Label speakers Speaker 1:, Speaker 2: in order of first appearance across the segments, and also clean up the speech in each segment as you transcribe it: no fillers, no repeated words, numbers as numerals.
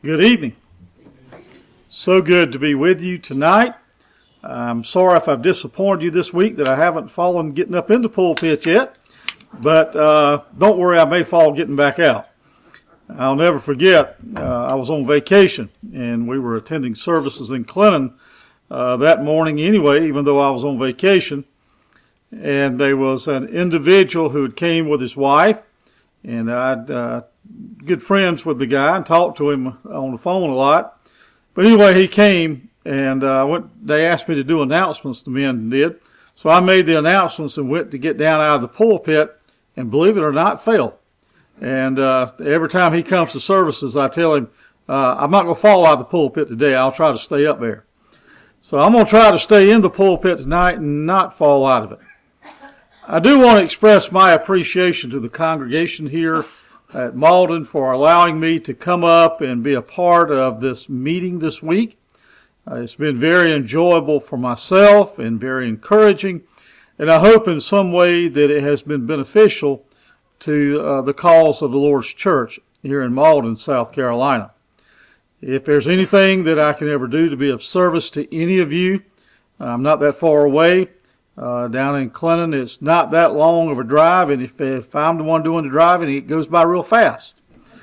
Speaker 1: Good evening. So good to be with you tonight. I'm sorry if I've disappointed you this week that I haven't fallen getting up in the pulpit yet, but don't worry, I may fall getting back out. I'll never forget, I was on vacation, and we were attending services in Clinton that morning anyway, even though I was on vacation, and there was an individual who came with his wife, and I'd good friends with the guy and talked to him on the phone a lot. But anyway, he came and they asked me to do announcements, the men did. So I made the announcements and went to get down out of the pulpit, and believe it or not, fell. And every time he comes to services, I tell him, I'm not going to fall out of the pulpit today. I'll try to stay up there. So I'm going to try to stay in the pulpit tonight and not fall out of it. I do want to express my appreciation to the congregation here at Malden for allowing me to come up and be a part of this meeting this week. It's been very enjoyable for myself and very encouraging, and I hope in some way that it has been beneficial to the cause of the Lord's church here in Malden, South Carolina. If there's anything that I can ever do to be of service to any of you, I'm not that far away. Down in Clinton, it's not that long of a drive, and if I'm the one doing the driving, it goes by real fast.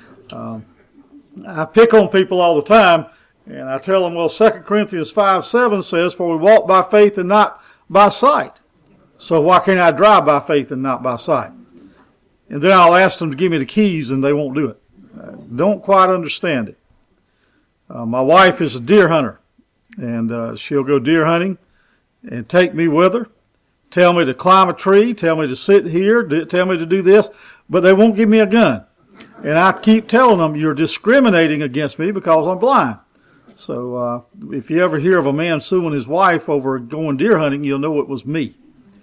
Speaker 1: I pick on people all the time, and I tell them, well, 2 Corinthians 5:7 says, for we walk by faith and not by sight. So why can't I drive by faith and not by sight? And then I'll ask them to give me the keys, and they won't do it. I don't quite understand it. My wife is a deer hunter, and she'll go deer hunting and take me with her. Tell me to climb a tree, tell me to sit here, tell me to do this, but they won't give me a gun. And I keep telling them, you're discriminating against me because I'm blind. So if you ever hear of a man suing his wife over going deer hunting, you'll know it was me.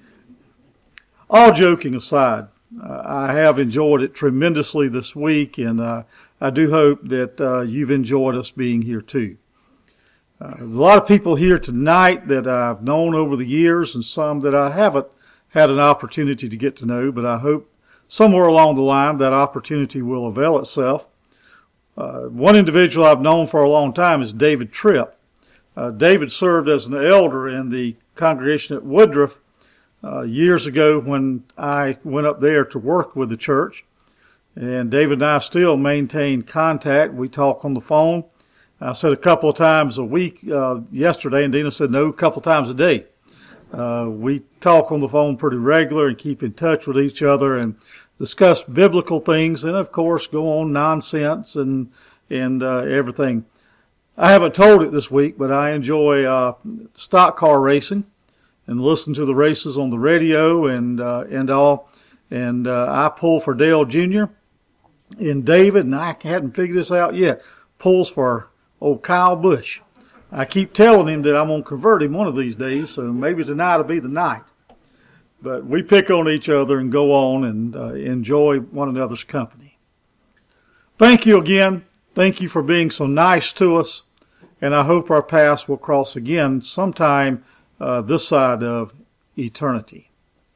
Speaker 1: All joking aside, I have enjoyed it tremendously this week, and I do hope that you've enjoyed us being here too. There's a lot of people here tonight that I've known over the years and some that I haven't had an opportunity to get to know, but I hope somewhere along the line that opportunity will avail itself. One individual I've known for a long time is David Tripp. David served as an elder in the congregation at Woodruff years ago when I went up there to work with the church. And David and I still maintain contact. We talk on the phone. I said a couple of times a week yesterday, and Dina said no, a couple of times a day. We talk on the phone pretty regular and keep in touch with each other and discuss biblical things and, of course, go on nonsense and everything. I haven't told it this week, but I enjoy stock car racing and listen to the races on the radio and all. And I pull for Dale Jr. and David, and I hadn't figured this out yet, pulls for old Kyle Busch. I keep telling him that I'm going to convert him one of these days, so maybe tonight will be the night. But we pick on each other and go on and enjoy one another's company. Thank you again. Thank you for being so nice to us, and I hope our paths will cross again sometime this side of eternity.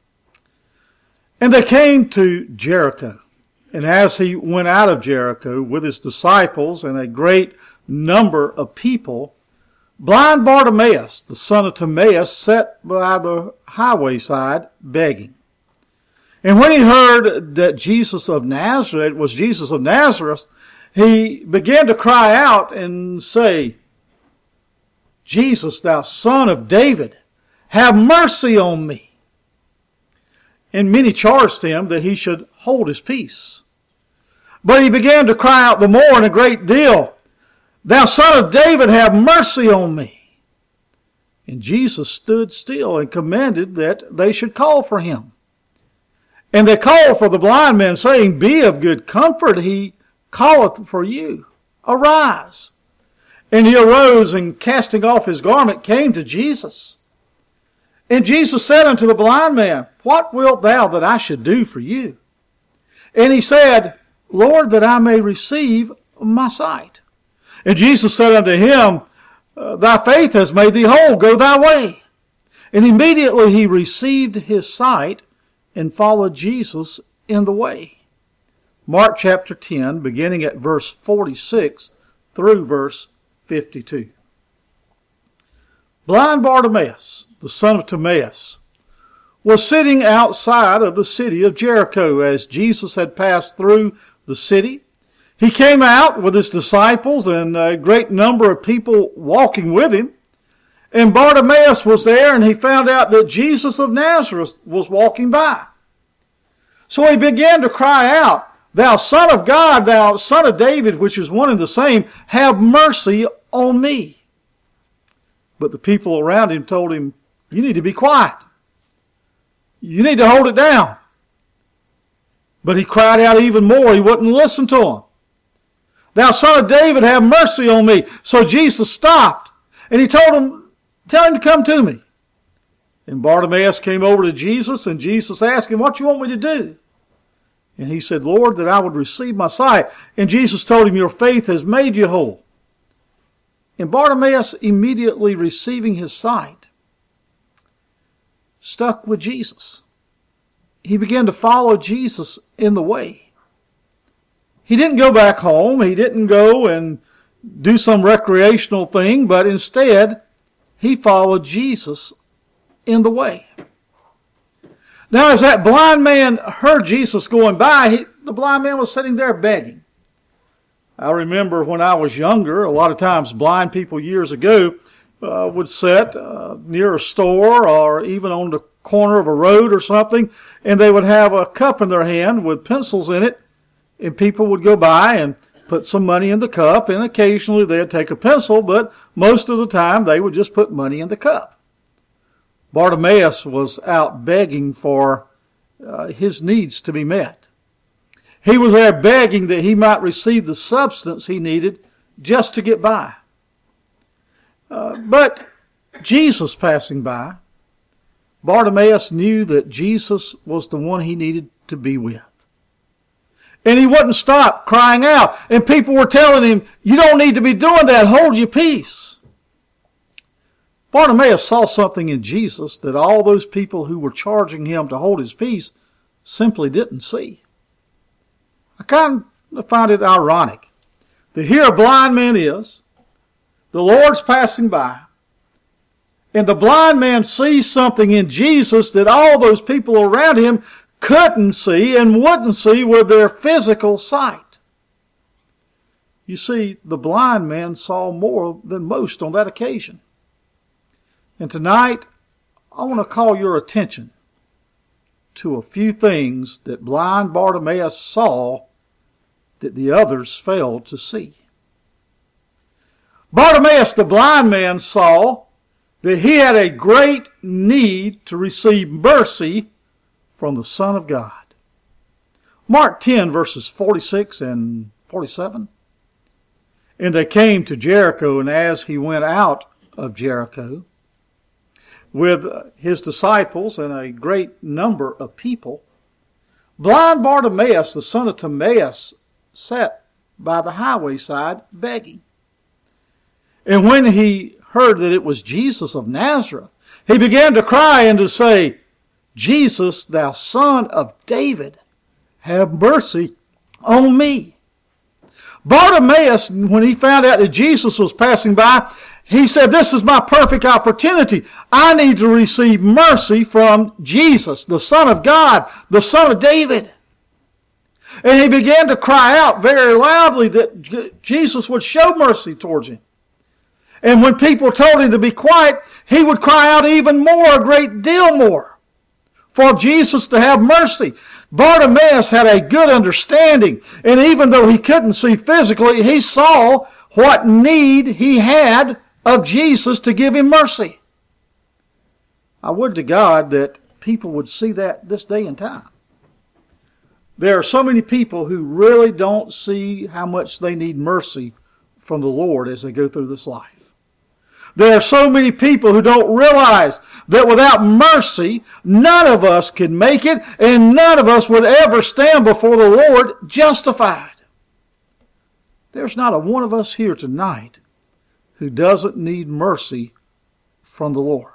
Speaker 1: And they came to Jericho, and as he went out of Jericho with his disciples and a great number of people, blind Bartimaeus, the son of Timaeus, sat by the highway side begging. And when he heard that Jesus of Nazareth was Jesus of Nazareth, he began to cry out and say, Jesus, thou son of David, have mercy on me. And many charged him that he should hold his peace. But he began to cry out the more and a great deal, Thou son of David, have mercy on me. And Jesus stood still and commanded that they should call for him. And they called for the blind man, saying, Be of good comfort, he calleth for you. Arise. And he arose, and casting off his garment, came to Jesus. And Jesus said unto the blind man, What wilt thou that I should do for you? And he said, Lord, that I may receive my sight. And Jesus said unto him, Thy faith has made thee whole, go thy way. And immediately he received his sight and followed Jesus in the way. Mark chapter 10, beginning at verse 46 through verse 52. Blind Bartimaeus, the son of Timaeus, was sitting outside of the city of Jericho as Jesus had passed through the city. He came out with his disciples and a great number of people walking with him. And Bartimaeus was there, and he found out that Jesus of Nazareth was walking by. So he began to cry out, "Thou Son of God, thou Son of David," which is one and the same, "have mercy on me." But the people around him told him, "You need to be quiet. You need to hold it down." But he cried out even more. He wouldn't listen to them. "Thou Son of David, have mercy on me." So Jesus stopped, and he told him, "Tell him to come to me." And Bartimaeus came over to Jesus, and Jesus asked him, "What do you want me to do?" And he said, "Lord, that I would receive my sight." And Jesus told him, "Your faith has made you whole." And Bartimaeus, immediately receiving his sight, stuck with Jesus. He began to follow Jesus in the way. He didn't go back home. He didn't go and do some recreational thing, but instead, he followed Jesus in the way. Now, as that blind man heard Jesus going by, the blind man was sitting there begging. I remember when I was younger, a lot of times blind people years ago would sit near a store or even on the corner of a road or something, and they would have a cup in their hand with pencils in it, and people would go by and put some money in the cup, and occasionally they'd take a pencil, but most of the time they would just put money in the cup. Bartimaeus was out begging for his needs to be met. He was there begging that he might receive the substance he needed just to get by. But Jesus passing by, Bartimaeus knew that Jesus was the one he needed to be with. And he wouldn't stop crying out. And people were telling him, "You don't need to be doing that. Hold your peace." Bartimaeus saw something in Jesus that all those people who were charging him to hold his peace simply didn't see. I kind of find it ironic that here a blind man is, the Lord's passing by, and the blind man sees something in Jesus that all those people around him couldn't see and wouldn't see with their physical sight. You see, the blind man saw more than most on that occasion. And tonight, I want to call your attention to a few things that blind Bartimaeus saw that the others failed to see. Bartimaeus, the blind man, saw that he had a great need to receive mercy from the Son of God. Mark 10, verses 46 and 47. "And they came to Jericho, and as he went out of Jericho with his disciples and a great number of people, blind Bartimaeus, the son of Timaeus, sat by the highway side begging. And when he heard that it was Jesus of Nazareth, he began to cry and to say, 'Jesus, thou Son of David, have mercy on me.'" Bartimaeus, when he found out that Jesus was passing by, he said, "This is my perfect opportunity. I need to receive mercy from Jesus, the Son of God, the Son of David." And he began to cry out very loudly that Jesus would show mercy towards him. And when people told him to be quiet, he would cry out even more, a great deal more, for Jesus to have mercy. Bartimaeus had a good understanding, and even though he couldn't see physically, he saw what need he had of Jesus to give him mercy. I would to God that people would see that this day and time. There are so many people who really don't see how much they need mercy from the Lord as they go through this life. There are so many people who don't realize that without mercy, none of us can make it, and none of us would ever stand before the Lord justified. There's not a one of us here tonight who doesn't need mercy from the Lord.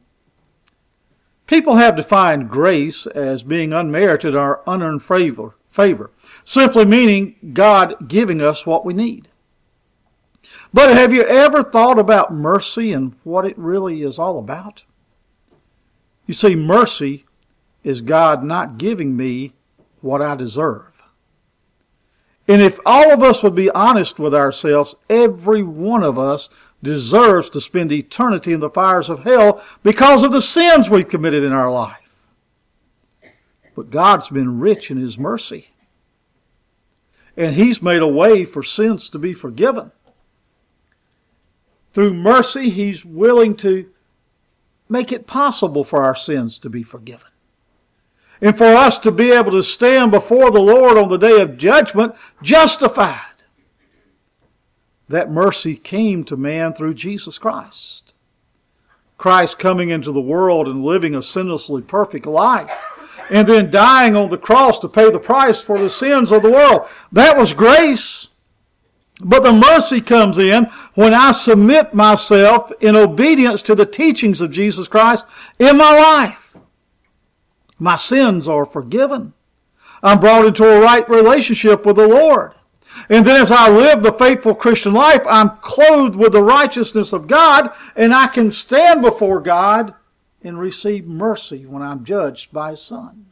Speaker 1: People have defined grace as being unmerited or unearned favor, simply meaning God giving us what we need. But have you ever thought about mercy and what it really is all about? You see, mercy is God not giving me what I deserve. And if all of us would be honest with ourselves, every one of us deserves to spend eternity in the fires of hell because of the sins we've committed in our life. But God's been rich in His mercy. And He's made a way for sins to be forgiven. Through mercy, He's willing to make it possible for our sins to be forgiven. And for us to be able to stand before the Lord on the day of judgment justified. That mercy came to man through Jesus Christ. Christ coming into the world and living a sinlessly perfect life. And then dying on the cross to pay the price for the sins of the world. That was grace. But the mercy comes in when I submit myself in obedience to the teachings of Jesus Christ in my life. My sins are forgiven. I'm brought into a right relationship with the Lord. And then as I live the faithful Christian life, I'm clothed with the righteousness of God, and I can stand before God and receive mercy when I'm judged by His Son.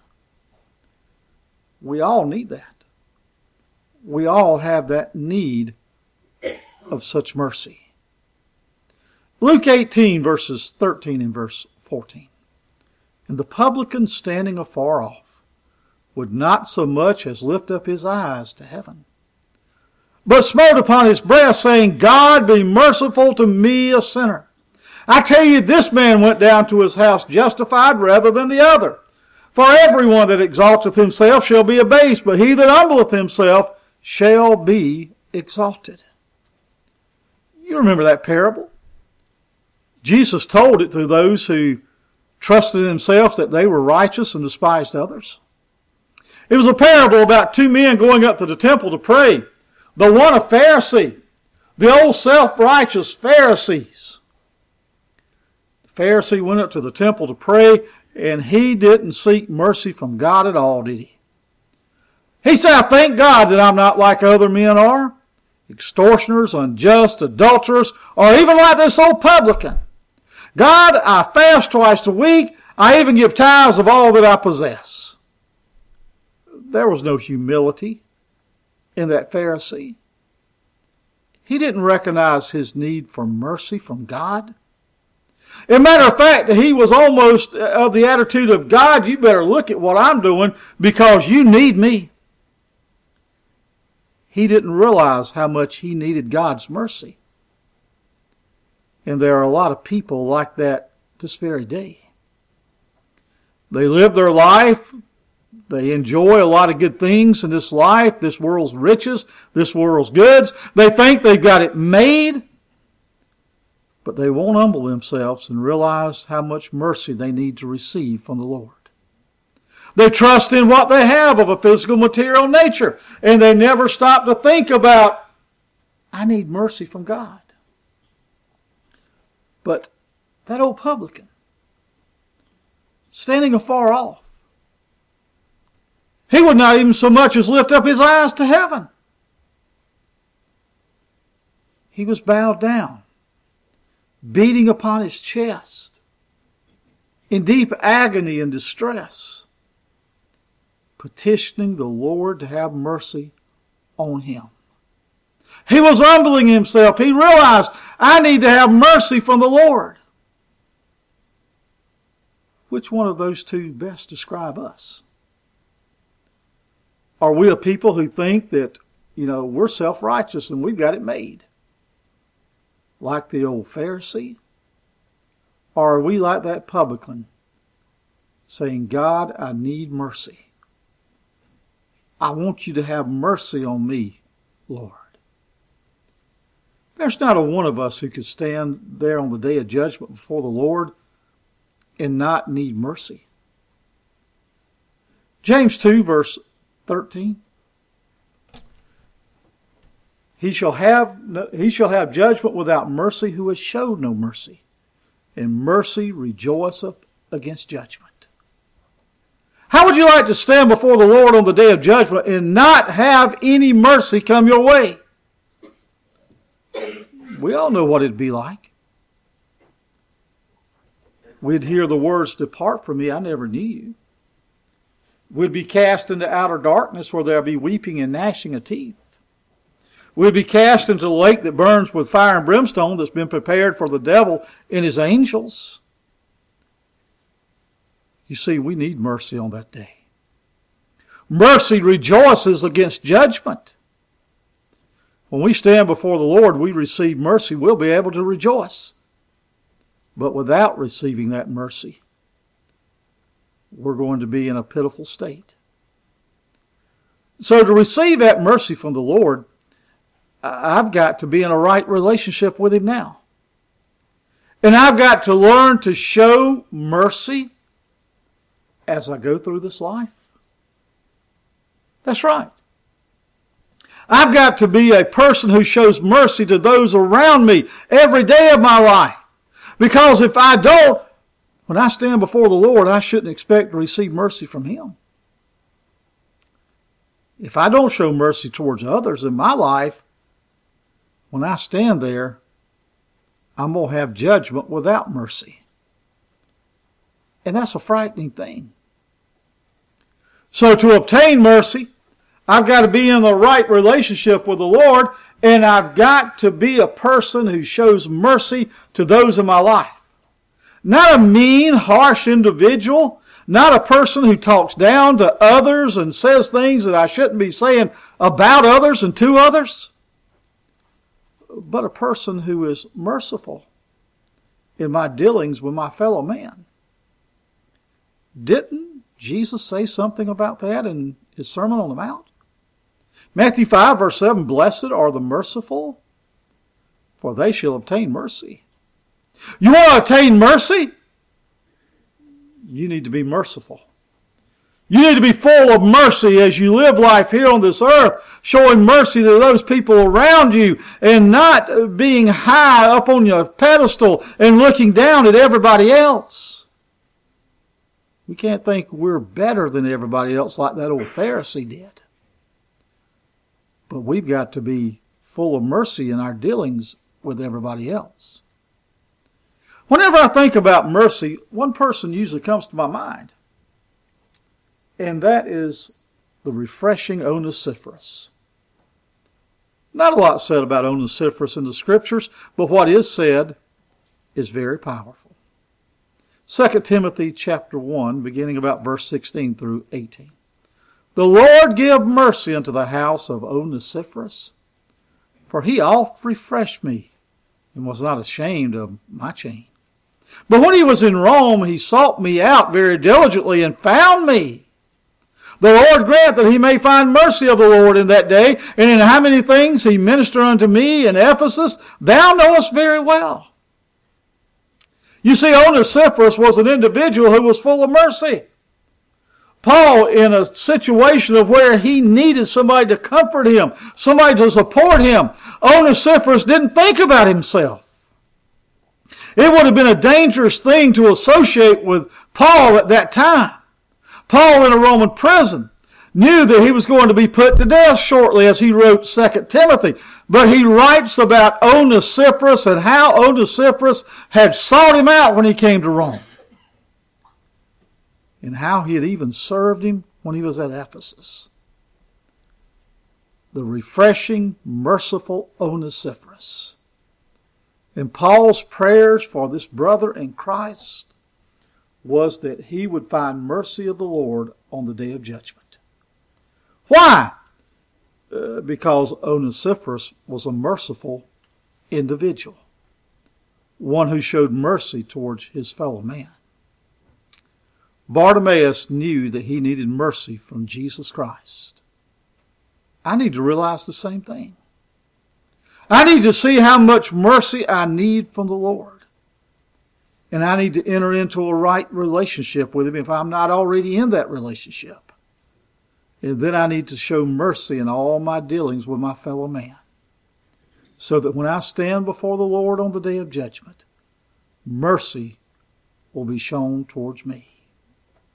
Speaker 1: We all need that. We all have that need of such mercy. Luke 18, verses 13 and verse 14. And the publican standing afar off would not so much as lift up his eyes to heaven, but smote upon his breast, saying, God, be merciful to me, a sinner. I tell you, this man went down to his house justified rather than the other. For everyone that exalteth himself shall be abased, but he that humbleth himself shall be exalted. You remember that parable? Jesus told it to those who trusted in themselves that they were righteous and despised others. It was a parable about two men going up to the temple to pray. The one a Pharisee, the old self-righteous Pharisees. The Pharisee went up to the temple to pray, and he didn't seek mercy from God at all, did he? He said, I thank God that I'm not like other men are, extortioners, unjust, adulterers, or even like this old publican. God, I fast twice a week. I even give tithes of all that I possess. There was no humility in that Pharisee. He didn't recognize his need for mercy from God. As a matter of fact, he was almost of the attitude of, God, you better look at what I'm doing because you need me. He didn't realize how much he needed God's mercy. And there are a lot of people like that this very day. They live their life. They enjoy a lot of good things in this life, this world's riches, this world's goods. They think they've got it made. But they won't humble themselves and realize how much mercy they need to receive from the Lord. They trust in what they have of a physical, material nature. And they never stop to think about, I need mercy from God. But that old publican, standing afar off, he would not even so much as lift up his eyes to heaven. He was bowed down, beating upon his chest, in deep agony and distress, petitioning the Lord to have mercy on him. He was humbling himself. He realized, I need to have mercy from the Lord. Which one of those two best describe us? Are we a people who think that, we're self-righteous and we've got it made? Like the old Pharisee? Or are we like that publican, saying, God, I need mercy. I want you to have mercy on me, Lord. There's not a one of us who could stand there on the day of judgment before the Lord and not need mercy. James 2, verse 13. He shall have judgment without mercy who has showed no mercy, and mercy rejoiceth against judgment. How would you like to stand before the Lord on the day of judgment and not have any mercy come your way? We all know what it'd be like. We'd hear the words, "Depart from me, I never knew you." We'd be cast into outer darkness where there'll be weeping and gnashing of teeth. We'd be cast into the lake that burns with fire and brimstone that's been prepared for the devil and his angels. You see, we need mercy on that day. Mercy rejoices against judgment. When we stand before the Lord, we receive mercy, we'll be able to rejoice. But without receiving that mercy, we're going to be in a pitiful state. So to receive that mercy from the Lord, I've got to be in a right relationship with Him now. And I've got to learn to show mercy as I go through this life. That's right. I've got to be a person who shows mercy to those around me every day of my life. Because if I don't, when I stand before the Lord, I shouldn't expect to receive mercy from Him. If I don't show mercy towards others in my life, when I stand there, I'm going to have judgment without mercy. And that's a frightening thing. So to obtain mercy, I've got to be in the right relationship with the Lord, and I've got to be a person who shows mercy to those in my life. Not a mean, harsh individual, not a person who talks down to others and says things that I shouldn't be saying about others and to others, but a person who is merciful in my dealings with my fellow man. Didn't Jesus say something about that in His Sermon on the Mount? Matthew 5, verse 7, "Blessed are the merciful, for they shall obtain mercy." You want to obtain mercy? You need to be merciful. You need to be full of mercy as you live life here on this earth, showing mercy to those people around you and not being high up on your pedestal and looking down at everybody else. We can't think we're better than everybody else like that old Pharisee did. But we've got to be full of mercy in our dealings with everybody else. Whenever I think about mercy, one person usually comes to my mind. And that is the refreshing Onesiphorus. Not a lot said about Onesiphorus in the Scriptures, but what is said is very powerful. 2 Timothy chapter 1, beginning about verse 16 through 18. "The Lord give mercy unto the house of Onesiphorus, for he oft refreshed me, and was not ashamed of my chain. But when he was in Rome, he sought me out very diligently, and found me. The Lord grant that he may find mercy of the Lord in that day, and in how many things he ministered unto me in Ephesus, thou knowest very well." You see, Onesiphorus was an individual who was full of mercy. Paul, in a situation of where he needed somebody to comfort him, somebody to support him, Onesiphorus didn't think about himself. It would have been a dangerous thing to associate with Paul at that time. Paul, in a Roman prison, knew that he was going to be put to death shortly, as he wrote 2 Timothy. But he writes about Onesiphorus and how Onesiphorus had sought him out when he came to Rome, and how he had even served him when he was at Ephesus. The refreshing, merciful Onesiphorus. And Paul's prayers for this brother in Christ was that he would find mercy of the Lord on the day of judgment. Why? Because Onesiphorus was a merciful individual, one who showed mercy towards his fellow man. Bartimaeus knew that he needed mercy from Jesus Christ. I need to realize the same thing. I need to see how much mercy I need from the Lord. And I need to enter into a right relationship with Him if I'm not already in that relationship. And then I need to show mercy in all my dealings with my fellow man, so that when I stand before the Lord on the day of judgment, mercy will be shown towards me.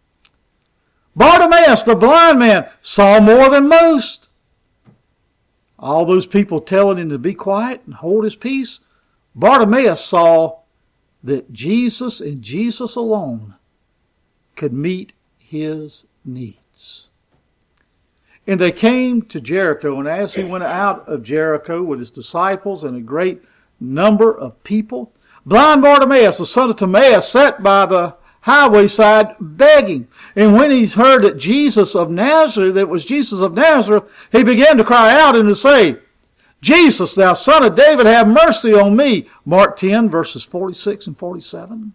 Speaker 1: Bartimaeus, the blind man, saw more than most. all those people telling him to be quiet and hold his peace, Bartimaeus saw that Jesus and Jesus alone could meet his needs. And they came to Jericho, and as he went out of Jericho with his disciples and a great number of people, blind Bartimaeus, the son of Timaeus, sat by the highway side begging. And when he heard that Jesus of Nazareth, that it was Jesus of Nazareth, he began to cry out and to say, Jesus, thou son of David, have mercy on me. Mark 10, verses 46 and 47.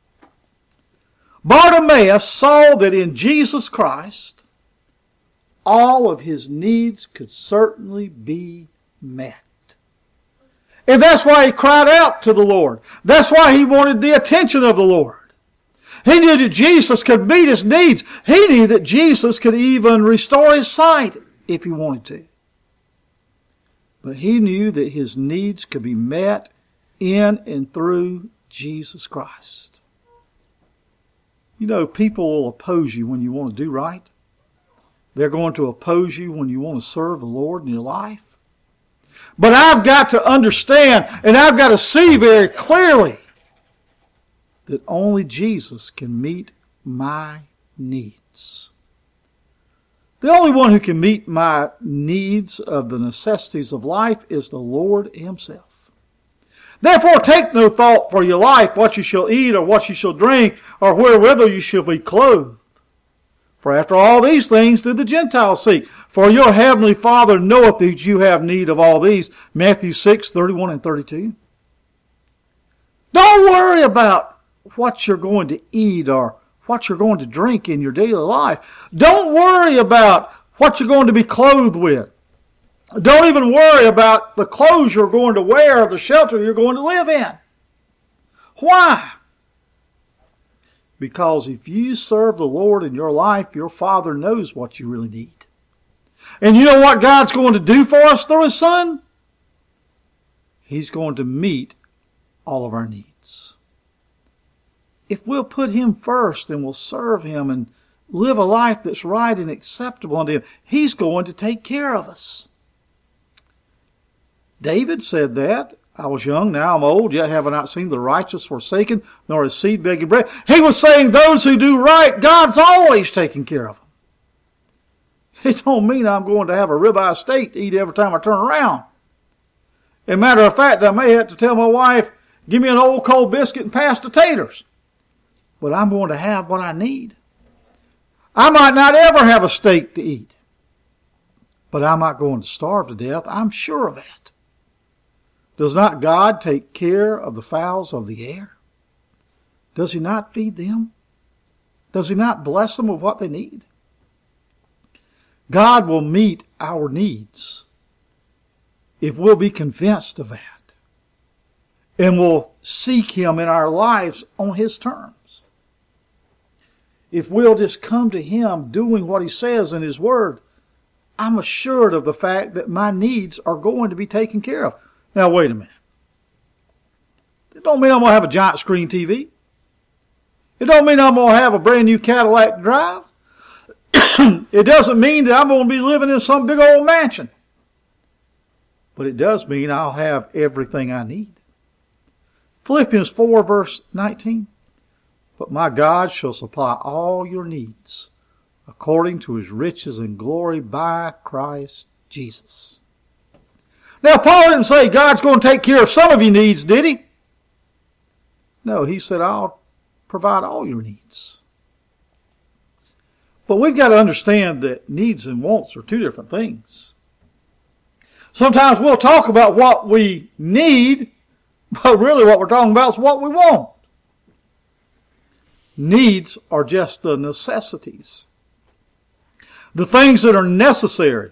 Speaker 1: Bartimaeus saw that in Jesus Christ, all of his needs could certainly be met. And that's why he cried out to the Lord. That's why he wanted the attention of the Lord. He knew that Jesus could meet his needs. He knew that Jesus could even restore his sight if he wanted to. But he knew that his needs could be met in and through Jesus Christ. You know, people will oppose you when you want to do right. They're going to oppose you when you want to serve the Lord in your life. But I've got to understand and I've got to see very clearly that only Jesus can meet my needs. The only one who can meet my needs of the necessities of life is the Lord himself. Therefore take no thought for your life, what you shall eat or what you shall drink, or wherewithal you shall be clothed. For after all these things do the Gentiles seek. For your heavenly Father knoweth that you have need of all these. Matthew 6, 31 and 32. Don't worry about what you're going to eat or what you're going to drink in your daily life. Don't worry about what you're going to be clothed with. Don't even worry about the clothes you're going to wear or the shelter you're going to live in. Why? Because if you serve the Lord in your life, your Father knows what you really need. And you know what God's going to do for us through his Son? He's going to meet all of our needs. If we'll put him first and we'll serve him and live a life that's right and acceptable unto him, he's going to take care of us. David said that. I was young, now I'm old, yet have I not seen the righteous forsaken, nor his seed begging bread. He was saying those who do right, God's always taking care of them. It don't mean I'm going to have a ribeye steak to eat every time I turn around. As a matter of fact, I may have to tell my wife, give me an old cold biscuit and pass the taters. But I'm going to have what I need. I might not ever have a steak to eat. But I'm not going to starve to death. I'm sure of that. Does not God take care of the fowls of the air? Does he not feed them? Does he not bless them with what they need? God will meet our needs if we'll be convinced of that. And we'll seek him in our lives on his terms. If we'll just come to him doing what he says in his word, I'm assured of the fact that my needs are going to be taken care of. Now, wait a minute. It don't mean I'm going to have a giant screen TV. It don't mean I'm going to have a brand new Cadillac to drive. It doesn't mean that I'm going to be living in some big old mansion. But it does mean I'll have everything I need. Philippians 4, verse 19. But my God shall supply all your needs according to his riches and glory by Christ Jesus. Now, Paul didn't say God's going to take care of some of your needs, did he? No, he said, I'll provide all your needs. But we've got to understand that needs and wants are two different things. Sometimes we'll talk about what we need, but really what we're talking about is what we want. Needs are just the necessities. The things that are necessary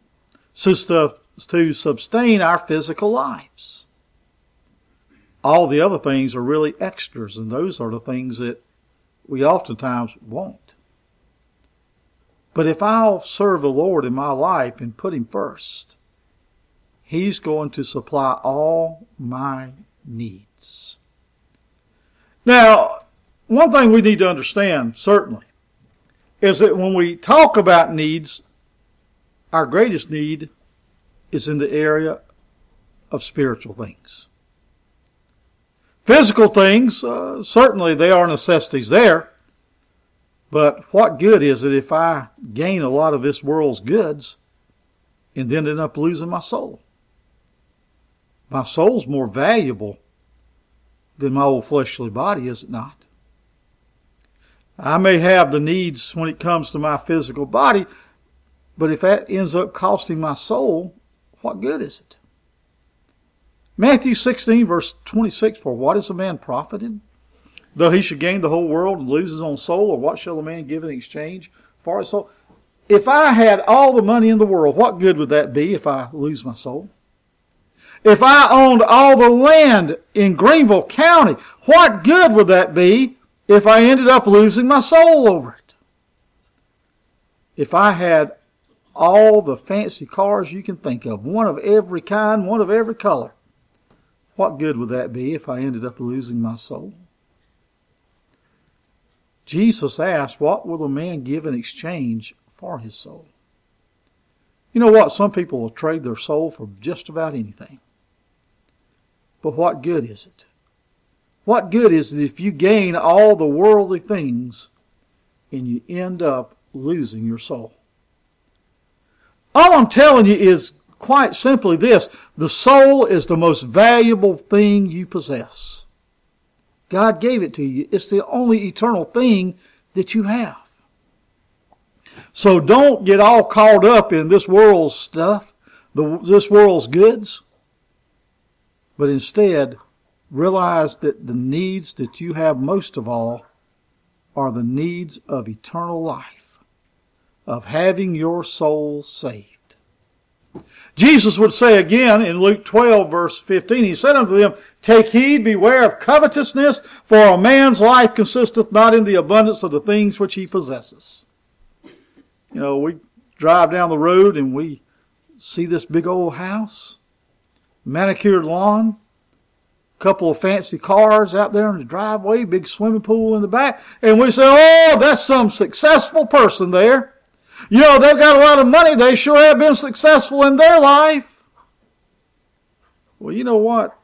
Speaker 1: to sustain our physical lives. All the other things are really extras, and those are the things that we oftentimes want. But if I'll serve the Lord in my life and put him first, he's going to supply all my needs. Now, one thing we need to understand, certainly, is that when we talk about needs, our greatest need is in the area of spiritual things. Physical things, certainly they are necessities there. But what good is it if I gain a lot of this world's goods and then end up losing my soul? My soul's more valuable than my old fleshly body, is it not? I may have the needs when it comes to my physical body, but if that ends up costing my soul, what good is it? Matthew 16, verse 26, for what is a man profited, though he should gain the whole world and lose his own soul? Or what shall a man give in exchange for his soul? If I had all the money in the world, what good would that be if I lose my soul? If I owned all the land in Greenville County, what good would that be if I ended up losing my soul over it? If I had all the fancy cars you can think of, one of every kind, one of every color, what good would that be if I ended up losing my soul? Jesus asked, what will a man give in exchange for his soul? You know what? Some people will trade their soul for just about anything. But what good is it? What good is it if you gain all the worldly things and you end up losing your soul? All I'm telling you is quite simply this: the soul is the most valuable thing you possess. God gave it to you. It's the only eternal thing that you have. So don't get all caught up in this world's stuff, this world's goods, but instead realize that the needs that you have most of all are the needs of eternal life, of having your soul saved. Jesus would say again in Luke 12, verse 15, he said unto them, take heed, beware of covetousness, for a man's life consisteth not in the abundance of the things which he possesses. You know, we drive down the road and we see this big old house, manicured lawn, couple of fancy cars out there in the driveway, big swimming pool in the back, and we say, oh, that's some successful person there. You know, they've got a lot of money. They sure have been successful in their life. Well, you know what?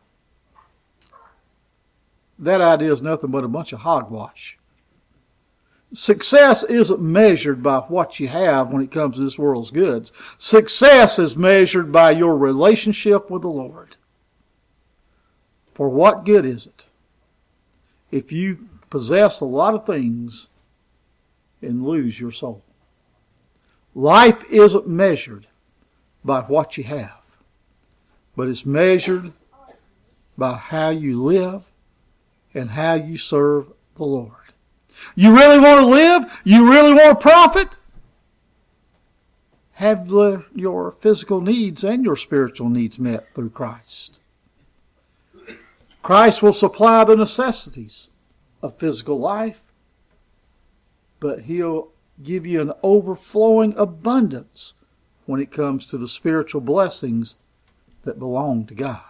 Speaker 1: That idea is nothing but a bunch of hogwash. Success isn't measured by what you have when it comes to this world's goods. Success is measured by your relationship with the Lord. For what good is it if you possess a lot of things and lose your soul? Life isn't measured by what you have, but it's measured by how you live and how you serve the Lord. You really want to live? You really want to profit? Have your physical needs and your spiritual needs met through Christ. Christ will supply the necessities of physical life, but He'll give you an overflowing abundance when it comes to the spiritual blessings that belong to God.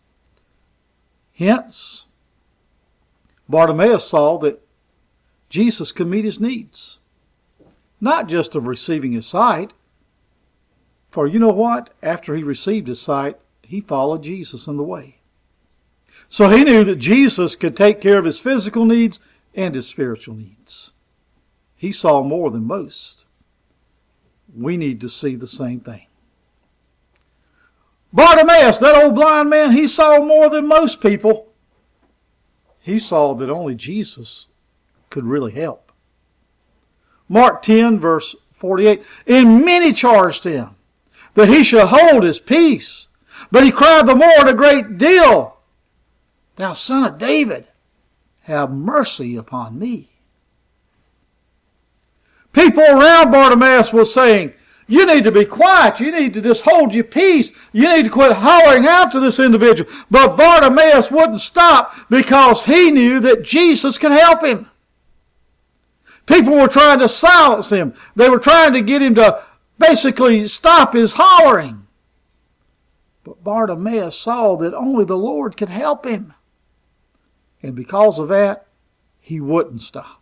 Speaker 1: Hence, Bartimaeus saw that Jesus could meet his needs, not just of receiving his sight, for you know what? After he received his sight, he followed Jesus in the way. So he knew that Jesus could take care of his physical needs and his spiritual needs. He saw more than most. We need to see the same thing. Bartimaeus, that old blind man, he saw more than most people. He saw that only Jesus could really help. Mark 10, verse 48, and many charged him that he should hold his peace. But he cried the more a great deal, Thou Son of David, have mercy upon me. People around Bartimaeus were saying, you need to be quiet. You need to just hold your peace. You need to quit hollering out to this individual. But Bartimaeus wouldn't stop because he knew that Jesus could help him. People were trying to silence him. They were trying to get him to basically stop his hollering. But Bartimaeus saw that only the Lord could help him. And because of that, he wouldn't stop.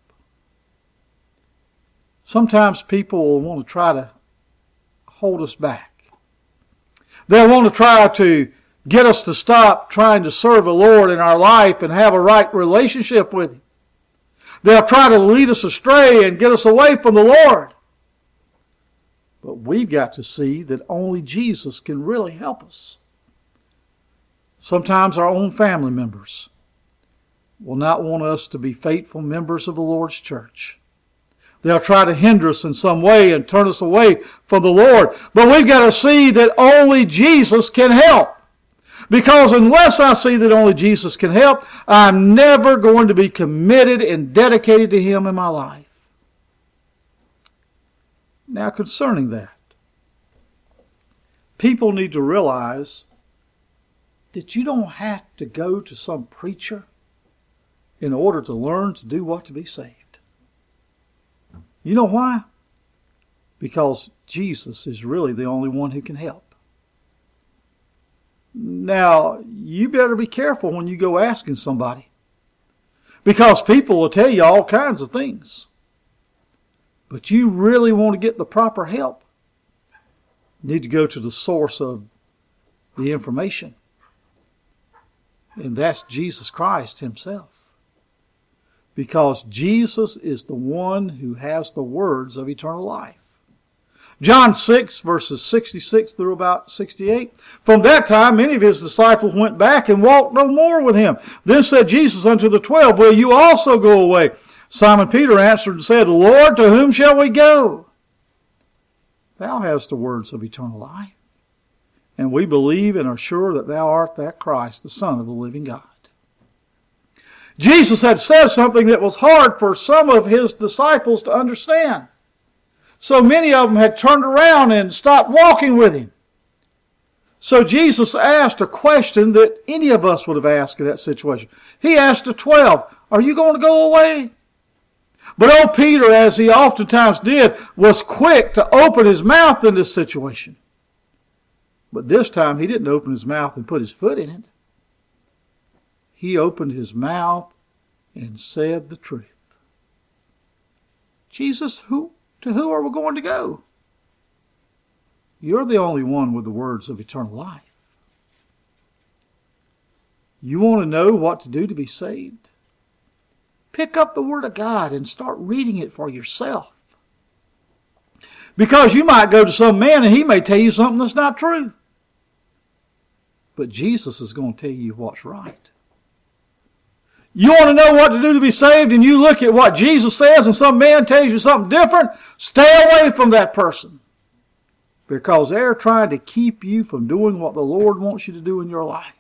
Speaker 1: Sometimes people will want to try to hold us back. They'll want to try to get us to stop trying to serve the Lord in our life and have a right relationship with Him. They'll try to lead us astray and get us away from the Lord. But we've got to see that only Jesus can really help us. Sometimes our own family members will not want us to be faithful members of the Lord's church. They'll try to hinder us in some way and turn us away from the Lord. But we've got to see that only Jesus can help. Because unless I see that only Jesus can help, I'm never going to be committed and dedicated to Him in my life. Now, concerning that, people need to realize that you don't have to go to some preacher in order to learn to do what to be saved. You know why? Because Jesus is really the only one who can help. Now, you better be careful when you go asking somebody, because people will tell you all kinds of things. But you really want to get the proper help, you need to go to the source of the information. And that's Jesus Christ Himself. Because Jesus is the one who has the words of eternal life. John 6, verses 66 through about 68. From that time, many of His disciples went back and walked no more with Him. Then said Jesus unto the 12, Will you also go away? Simon Peter answered and said, Lord, to whom shall we go? Thou hast the words of eternal life. And we believe and are sure that Thou art that Christ, the Son of the living God. Jesus had said something that was hard for some of His disciples to understand. So many of them had turned around and stopped walking with Him. So Jesus asked a question that any of us would have asked in that situation. He asked the 12, Are you going to go away? But old Peter, as he oftentimes did, was quick to open his mouth in this situation. But this time he didn't open his mouth and put his foot in it. He opened his mouth and said the truth. Jesus, to who are we going to go? You're the only one with the words of eternal life. You want to know what to do to be saved? Pick up the Word of God and start reading it for yourself. Because you might go to some man and he may tell you something that's not true. But Jesus is going to tell you what's right. You want to know what to do to be saved, and you look at what Jesus says and some man tells you something different, stay away from that person. Because they're trying to keep you from doing what the Lord wants you to do in your life.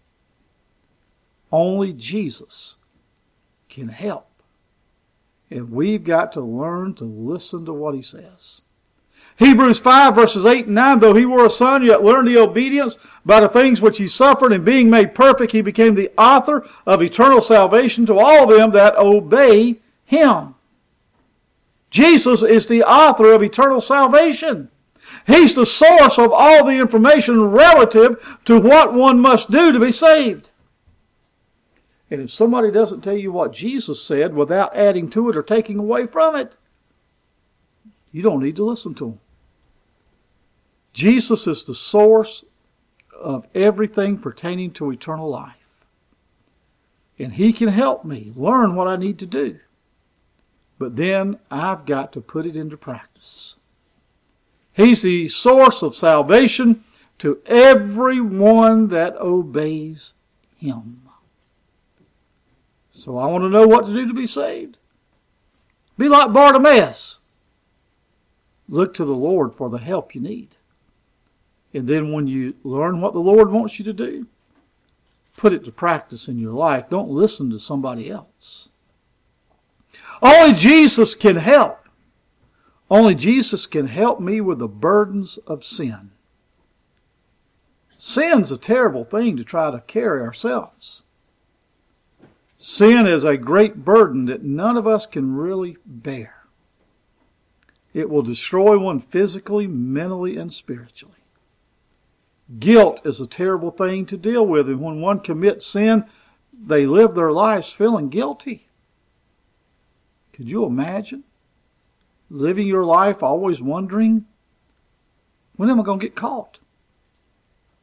Speaker 1: Only Jesus can help. And we've got to learn to listen to what He says. Hebrews 5, verses 8 and 9, Though He were a son, yet learned the obedience by the things which He suffered, and being made perfect, He became the author of eternal salvation to all them that obey Him. Jesus is the author of eternal salvation. He's the source of all the information relative to what one must do to be saved. And if somebody doesn't tell you what Jesus said without adding to it or taking away from it, you don't need to listen to them. Jesus is the source of everything pertaining to eternal life. And He can help me learn what I need to do. But then I've got to put it into practice. He's the source of salvation to everyone that obeys Him. So I want to know what to do to be saved. Be like Bartimaeus. Look to the Lord for the help you need. And then when you learn what the Lord wants you to do, put it to practice in your life. Don't listen to somebody else. Only Jesus can help. Only Jesus can help me with the burdens of sin. Sin's a terrible thing to try to carry ourselves. Sin is a great burden that none of us can really bear. It will destroy one physically, mentally, and spiritually. Guilt is a terrible thing to deal with, and when one commits sin, they live their lives feeling guilty. Could you imagine living your life always wondering, when am I going to get caught?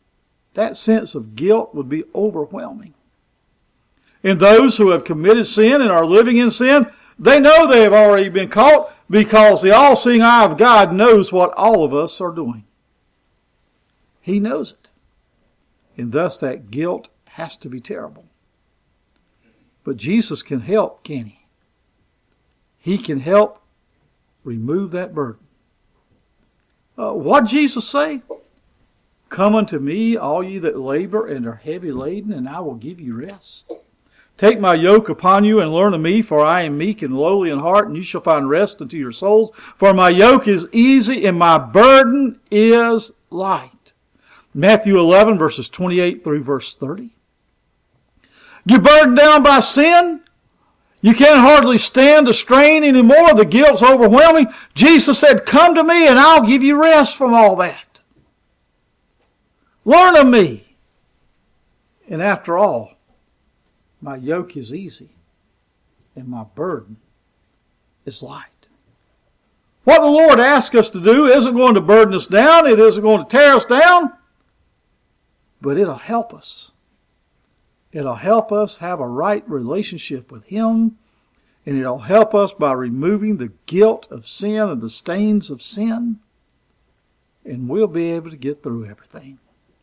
Speaker 1: that sense of guilt would be overwhelming. And those who have committed sin and are living in sin, they know they have already been caught because the all-seeing eye of God knows what all of us are doing. He knows it. And thus that guilt has to be terrible. But Jesus can help, can He? He can help remove that burden. What did Jesus say? Come unto me, all ye that labor and are heavy laden, and I will give you rest. Take my yoke upon you and learn of me, for I am meek and lowly in heart, and you shall find rest unto your souls. For my yoke is easy and my burden is light. Matthew 11, verses 28 through verse 30. You're burdened down by sin. You can't hardly stand the strain anymore. The guilt's overwhelming. Jesus said, come to me and I'll give you rest from all that. Learn of me. And after all, my yoke is easy and my burden is light. What the Lord asks us to do isn't going to burden us down. It isn't going to tear us down. But it'll help us. It'll help us have a right relationship with Him. And it'll help us by removing the guilt of sin and the stains of sin. And we'll be able to get through everything.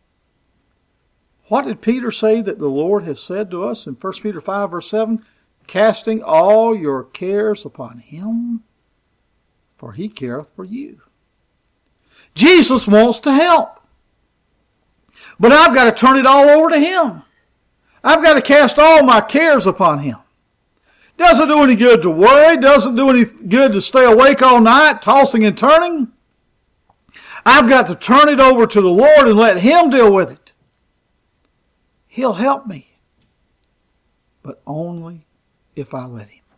Speaker 1: What did Peter say that the Lord has said to us in 1 Peter 5 verse 7? Casting all your cares upon Him, for He careth for you. Jesus wants to help. But I've got to turn it all over to Him. I've got to cast all my cares upon Him. Doesn't do any good to worry. Doesn't do any good to stay awake all night, tossing and turning. I've got to turn it over to the Lord and let Him deal with it. He'll help me, but only if I let Him.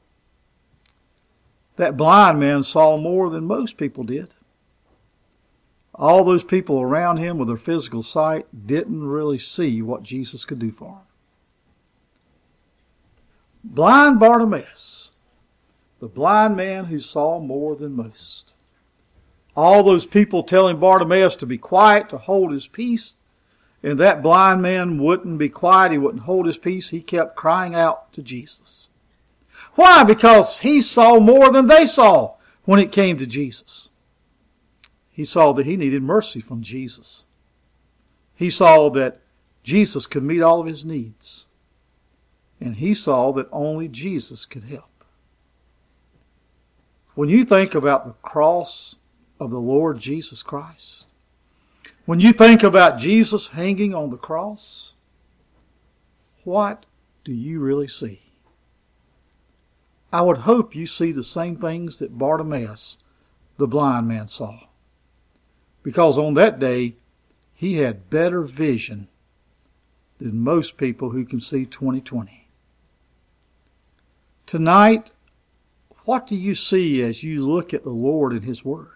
Speaker 1: That blind man saw more than most people did. All those people around him with their physical sight didn't really see what Jesus could do for them. Blind Bartimaeus, the blind man who saw more than most. All those people telling Bartimaeus to be quiet, to hold his peace. And that blind man wouldn't be quiet. He wouldn't hold his peace. He kept crying out to Jesus. Why? Because he saw more than they saw when it came to Jesus. He saw that he needed mercy from Jesus. He saw that Jesus could meet all of his needs. And he saw that only Jesus could help. When you think about the cross of the Lord Jesus Christ, when you think about Jesus hanging on the cross, what do you really see? I would hope you see the same things that Bartimaeus, the blind man, saw. Because on that day, he had better vision than most people who can see 20/20. Tonight, what do you see as you look at the Lord and His Word?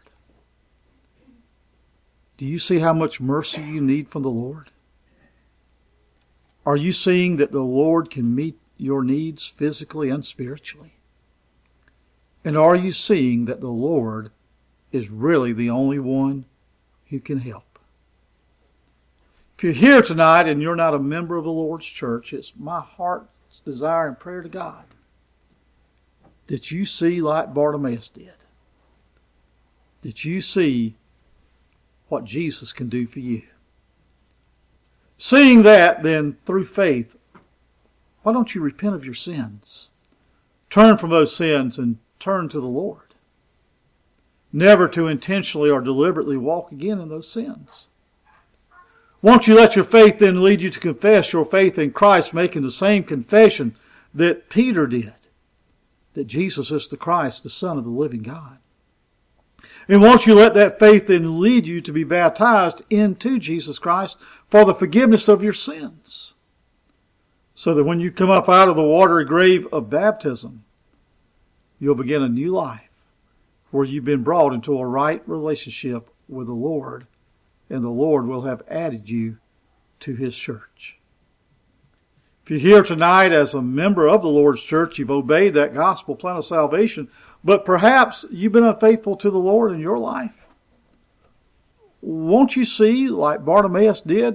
Speaker 1: Do you see how much mercy you need from the Lord? Are you seeing that the Lord can meet your needs physically and spiritually? And are you seeing that the Lord is really the only one who can help? If you're here tonight and you're not a member of the Lord's church, it's my heart's desire and prayer to God that you see like Bartimaeus did. That you see what Jesus can do for you. Seeing that, then, through faith, why don't you repent of your sins? Turn from those sins and turn to the Lord. Never to intentionally or deliberately walk again in those sins. Won't you let your faith then lead you to confess your faith in Christ, making the same confession that Peter did, that Jesus is the Christ, the Son of the living God. And won't you let that faith then lead you to be baptized into Jesus Christ for the forgiveness of your sins? So that when you come up out of the watery grave of baptism, you'll begin a new life where you've been brought into a right relationship with the Lord, and the Lord will have added you to His church. If you're here tonight as a member of the Lord's church, you've obeyed that gospel plan of salvation, but perhaps you've been unfaithful to the Lord in your life. Won't you see, like Bartimaeus did,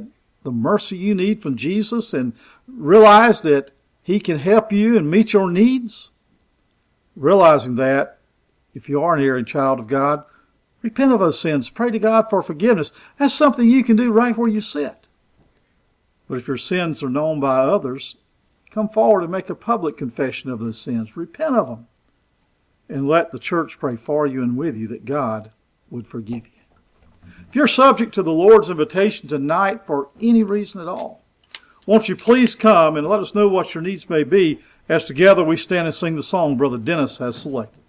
Speaker 1: the mercy you need from Jesus and realize that He can help you and meet your needs? Realizing that, if you are an erring child of God, repent of those sins. Pray to God for forgiveness. That's something you can do right where you sit. But if your sins are known by others, come forward and make a public confession of those sins. Repent of them. And let the church pray for you and with you that God would forgive you. If you're subject to the Lord's invitation tonight for any reason at all, won't you please come and let us know what your needs may be as together we stand and sing the song Brother Dennis has selected.